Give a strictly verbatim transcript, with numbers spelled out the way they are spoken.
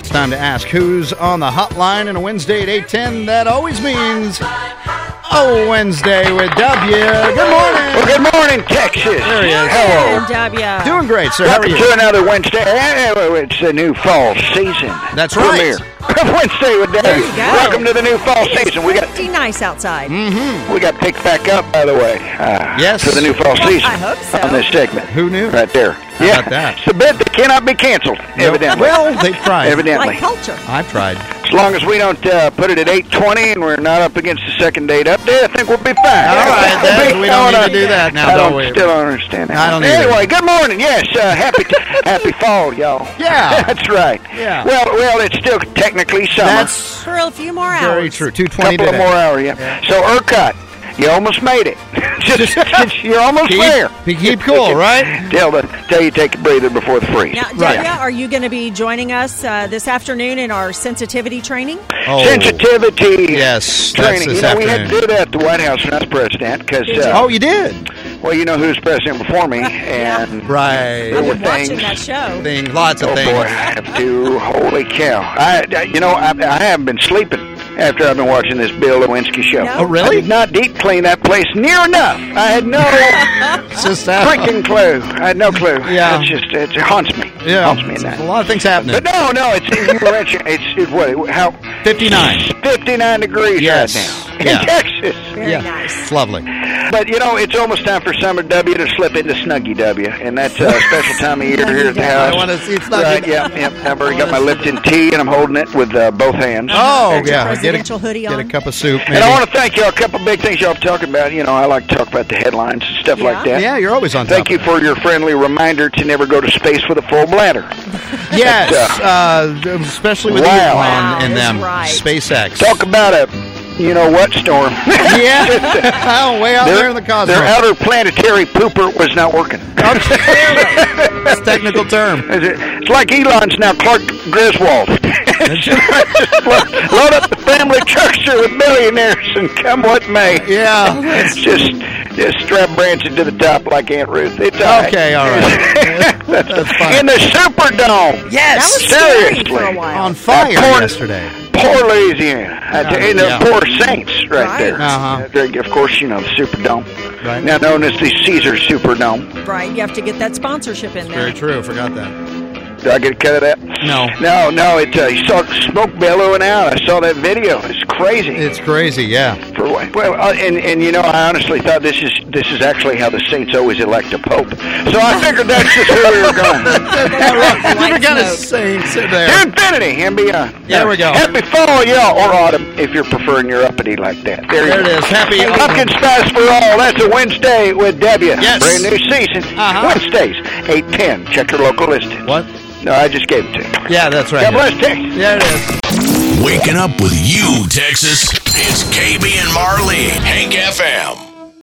It's time to ask who's on the hotline on a Wednesday at eight ten. That always means Oh Wednesday with W. Good morning. Well, good morning, Texas. There he is. Hello. W. Doing great, sir. How are Welcome you? to another Wednesday. It's the new fall season. That's right. Premiere. Wednesday with W. There you go. Welcome to the new fall season. We got Pretty nice outside. Mm-hmm. we got picked back up, by the way. Uh, Yes. For the new fall Well, season. I hope so. On this segment. Who knew? Right there. How yeah. about that? It's a bit that cannot be canceled, evidently. Well, they tried. Evidently. Like culture. I've tried. As long as we don't uh, put it at eight twenty and we're not up against the second date update, I think we'll be fine. All right, then. We don't need to do that now, I don't don't, we? still don't understand that. I don't either. Anyway, good morning. Yes, uh, happy happy fall, y'all. Yeah. That's right. Yeah. Well, well, it's still technically summer. That's For a few more hours. very true. two twenty couple today. of more hours, yeah. Yeah. So, ERCOT, you almost made it. just, just, you're almost Keep, there. keep cool, right? Tell, the, tell you take a breather before the freeze. Now, Right. Delia, are you going to be joining us uh, this afternoon in our sensitivity training? Oh. Sensitivity Yes, that's training. this You know, we had to afternoon. do that at the White House when I was president because, Did you? uh, Oh, you did? well, you know who was president before me, and Right. there I've were been watching things. that show. Things, lots of Oh things. boy, I have to. Holy cow! I, I- you know, I, I haven't been sleeping after I've been watching this Bill Lewinsky show. No? Oh, really? I did not deep clean that place near enough. I had no It's just that. freaking clue. I had no clue. Yeah. It's just it haunts me. Yeah. haunts me at There's night. a lot of things happening. But no, no, it's you mentioned it's it, what how fifty-nine. fifty-nine degrees Yes. right now Yeah. in Texas. Very Yeah. nice. It's lovely. But you know, it's almost time for summer W to slip into Snuggie W, and that's a special time of year here at the house. I want to see Snuggie. Right, yeah, yeah. I've already got my Lipton tea, and I'm holding it with uh, both hands. Oh, There's your yeah. Get a, presidential hoodie get a on. cup of soup, maybe. And I want to thank y'all. A couple big things y'all talking about. You know, I like to talk about the headlines and stuff like Yeah. that. Yeah, you're always on top. Thank you of for your friendly reminder to never go to space with a full bladder. that. Yes, But, uh, especially with Wow. Elon Wow, and that's them. right. SpaceX. Talk about a, you know what, storm. Yeah. Oh, way out Their, there in the cosmos. their outer planetary pooper was not working. It's a technical term. It's like Elon's now Clark Griswold. Just load, load up the family truckster with millionaires and come what may. Yeah. just just strap Branson to the top like Aunt Ruth. It's all right. Okay, all right. That's fine. In the Superdome. Yes. That was scary seriously. for a while. On fire Uh, porn- yesterday. Poor Louisiana. I tell you, Yeah. the poor Saints right, Right. there. Uh-huh. They- Of course, you know, the Superdome. Right. Now known as the Caesar Superdome. Right, you have to get that sponsorship in there. Very true. Forgot that. Did I get a cut of that? No. No, no. It, uh, you saw smoke billowing out. I saw that video. It's crazy. It's crazy, yeah. For what? Well, uh, and and you know, I honestly thought this is this is actually how the Saints always elect a pope. So I figured that's just where we were going. Different kind of smoke. saints in To there. infinity and beyond. There we go. Happy fall, y'all, or autumn if you're preferring your uppity like that. There, There you it go. is. Happy Pumpkin spice for all. That's a Wednesday with Debbie. Yes. Brand new season. Uh-huh. Wednesdays, eight ten. Check your local listings. What? No, I just gave it to you. Yeah, that's right. God bless Texas. Yeah, it is. Waking up with you, Texas. It's K B and Marley, Hank F M.